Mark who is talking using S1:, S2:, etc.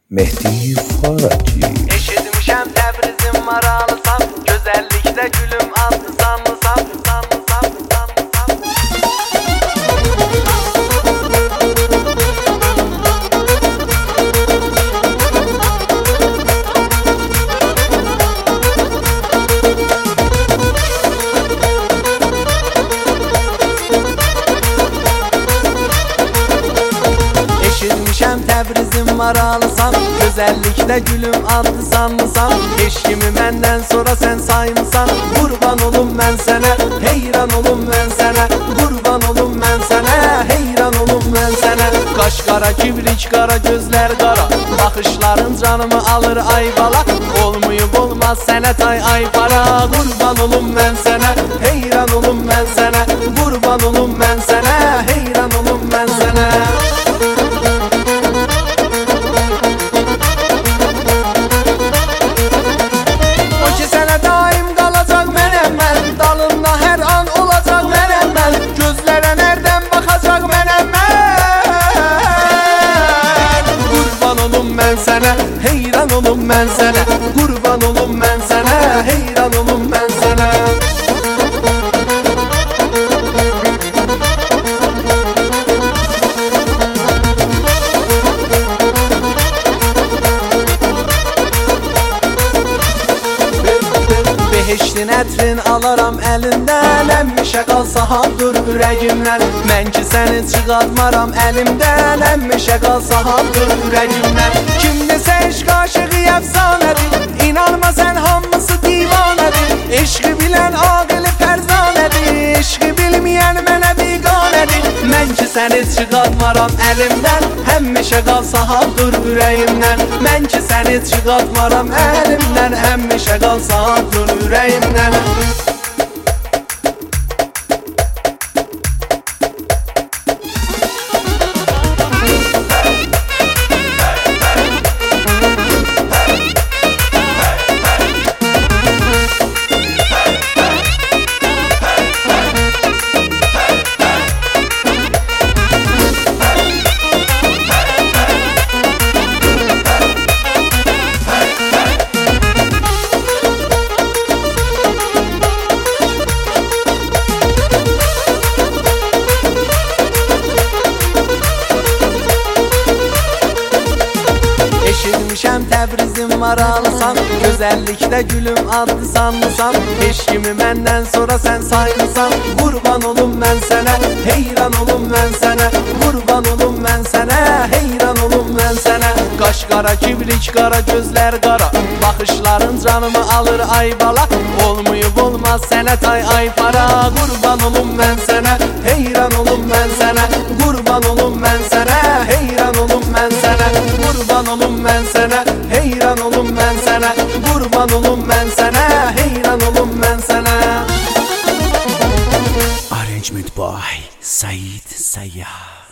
S1: Mehdi Faraci.
S2: Eşitmişəm Təbrizim maralısan, gözəllikdə gülüm adlı sanlısan, sanlısan, sanlısan. Eşitmişəm Təbrizim maralısan, gözəllikdə gülüm adlı sanlısan. Eşkimi məndən sonra sən saymısan, qurban olum mən sənə, heyran olum mən sənə, qurban olum mən sənə, heyran olum mən sənə. Qaş qara, kibrik qara, gözlər qara, baxışların canımı alır ay bala. Olmayıb olmaz sənət ay para, qurban olum mən sənə, heyran olum mən sənə, qurban olum mən sənə, heyran olum mən sənə. Heyran olum mən sənə, qurban olum mən sənə, heyran olum mən sənə. Beheştin ətrin alaram əlindən, əmmişə qalsa haldır ürəyimdən. Mən ki səni çıxartmaram əlimdən, əmmişə qalsa haldır ürəyimdən. Kim desə eşq aşığı əfsanədir, inanma sən hamısı divanədir. Eşqi bilən aqili fərzanədir, eşqi bilməyən mənə biqanədir. Mən ki səni çıxartmaram əlimdən, həmişə qalsa haldır ürəyimdən. Mən ki səni çıxartmaram əlimdən, həmişə qalsa haldır ürəyimdən. Eşitmişəm Təbrizim maralısan, gözəllikdə gülüm adlı sanlısan. Eşkimi məndən sonra sən saymısan, qurban olum mən sənə, heyran olum mən sənə, qurban olum mən sənə, heyran olum mən sənə. Qaş qara, kibrik qara, gözlər qara, baxışların canımı alır ay bala. Olmayıb olmaz sənət ay para, qurban olum mən sənə, heyran olum mən sənə, qurban olum mən sənə, heyran olum mən sənə, qurban olum mən sənə, heyran olum mən sənə, qurban olum mən sənə, heyran olum mən sənə.
S1: Arrangement by Said Sayyad.